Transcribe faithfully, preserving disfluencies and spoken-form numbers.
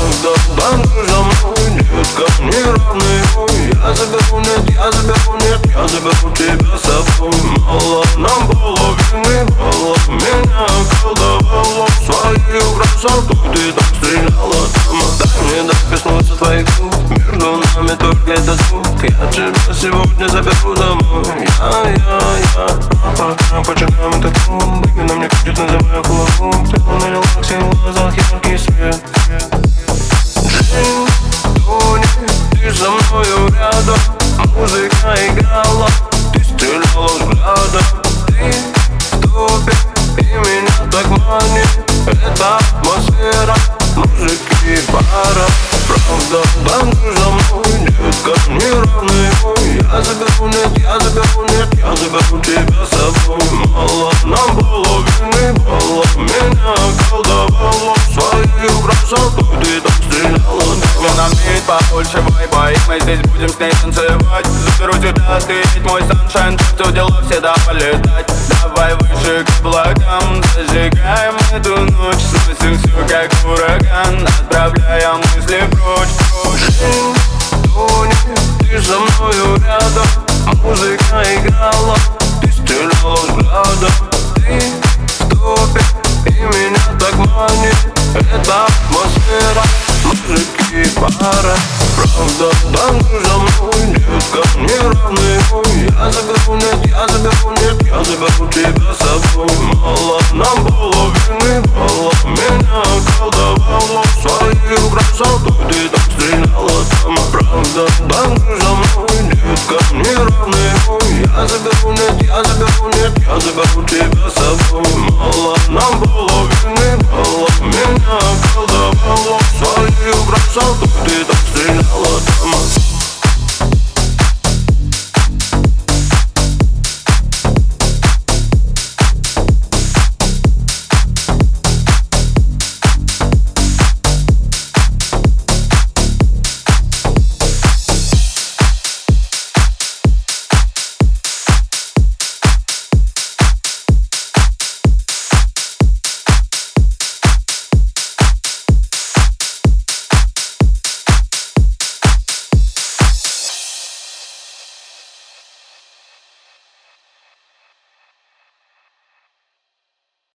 Правда, танцуй за мной, детка, неравный. Я заберу, нет, я заберу, нет, я заберу тебя с собой. Мало нам половины, мало меня околдовало. Свою красоту ты так стреляла. Дай мне докоснуться твоих губ, между нами только этот звук. Я тебя сегодня заберу домой. Я, я, я. А пока починаем этот клуб, именно мне крутит, называя кулаком. Ты на релаксе, в глазах яркий свет. Джин, Тони, ты со мною рядом. Музыка играла, ты стреляла взглядом. Ты в топе, и меня так манит эта атмосфера музыки и пара. Правда, танцуй за мной, детка, неравный бой. Я заберу, нет, я заберу, нет, я заберу тебя с собой. Мало нам половины, мало меня околдовало. Свою красоту ты так стреляла. Если нам бить побольше вайба, и мы здесь будем с ней танцевать. Заберу тебя, ты ведь мой саншайн, черту дела всегда полетать. Давай выше к облакам, зажигаем эту ночь. Сносим все как ураган, отправляя мысли прочь, прочь. Джин, Тони, ты со мною рядом. Музыка играла, ты стреляла взглядом.